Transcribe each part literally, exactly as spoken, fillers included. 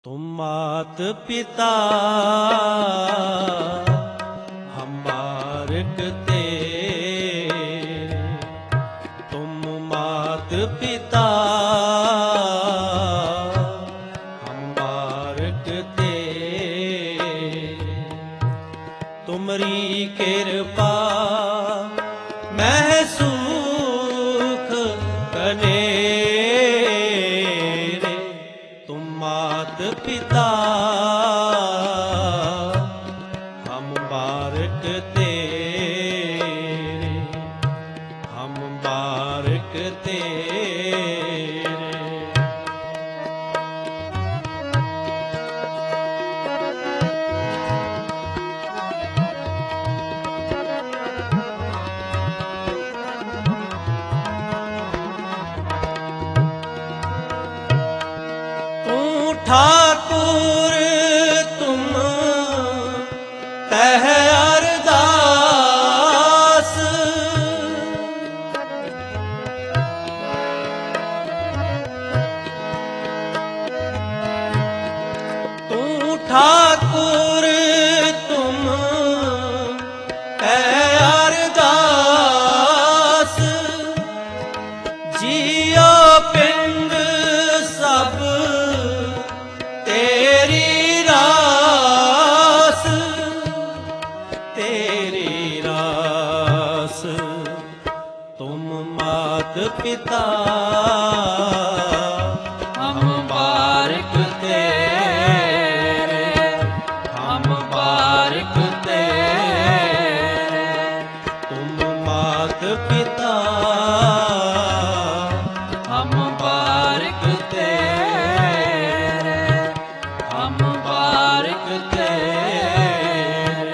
तुम मात पिता हमारे तेरे, तुम मात पिता हमारे तेरे, तुमरी कृपा मैं सुख कने पिता हम बारक तेरे, हम बारक तेरे। तू ठाकुर तुम तह अरदास, तू ठाकुर तुम तह अरदास, जियो पिंड सब तेरी रास, तेरी रास। तुम मात पिता हम बारक तेरे, हम बारक तेरे। तुम मात पिता हम बारक तेरे, हम बारक तेरे।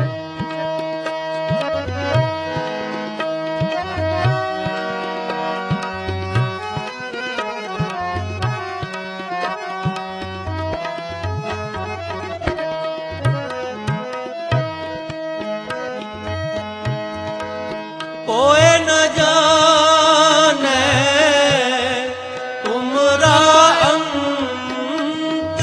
कोई न जाने तुमरा अंत,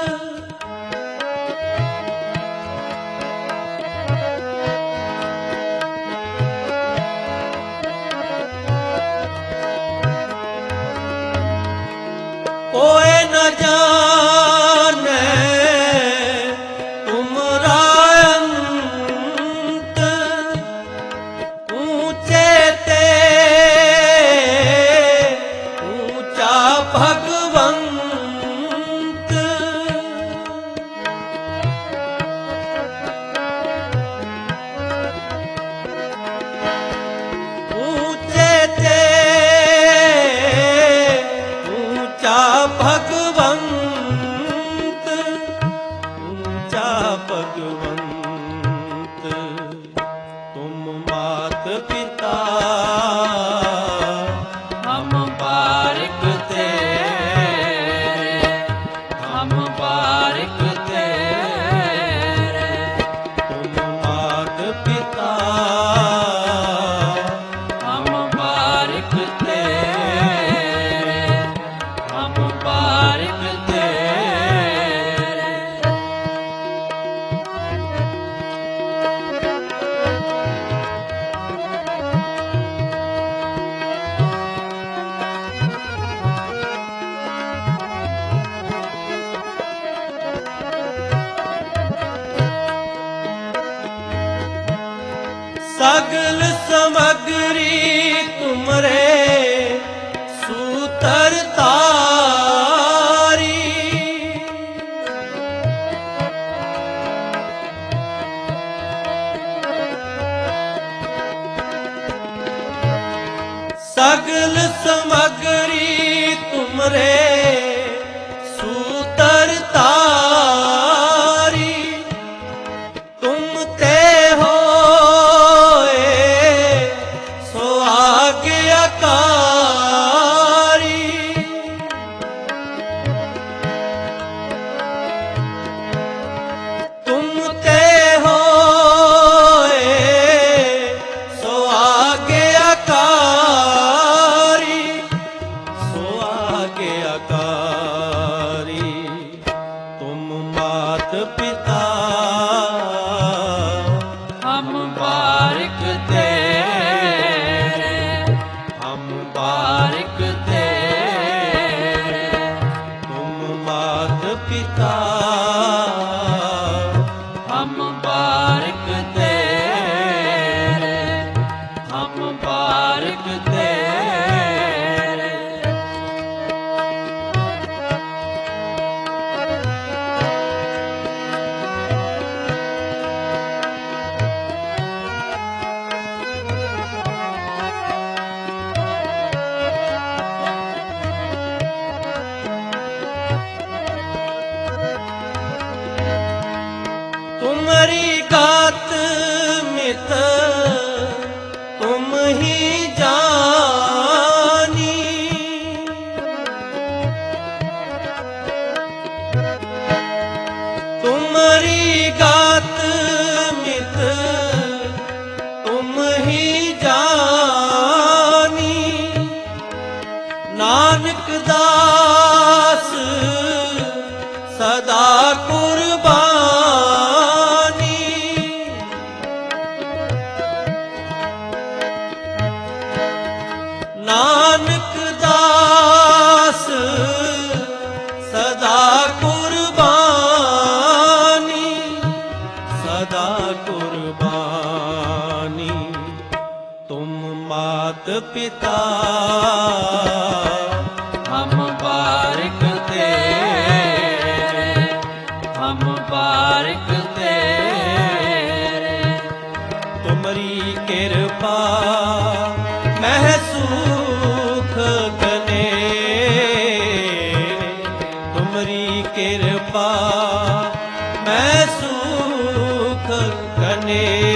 कोई न जाने तुमरा अंत, ऊंचे ते ऊंचा भगवंत, ऊंचे ते ऊंचा भगवंत, ऊंचा भगवंत। तुम मात पिता हम बारक तेरे, हम बारक तेरे। तुम मात पिता हम बारक तेरे, हम बारक तेरे। सगल समग्री तुमरे सूतर तारी, सगल समग्री तुमरे सूतर तारी। तुम ते होए पिता हम बारिक तेरे, हम बारिक तेरे, तुम मात पिता हम बारिक तेरे, हम बारिक तेरे। तुम्हारी गात मित तुम ही जानी, तुम्हारी गात मित तुम ही जानी, नानक दास सदा कुर्बानी, नानक दास सदा कुर्बानी, सदा कुर्बानी, तुम मात पिता हम बारिक तेरे, हम बारिक तेरे, तुम्हारी कृपा महसूख कने, तुम्हारी कृपा महसूख कने,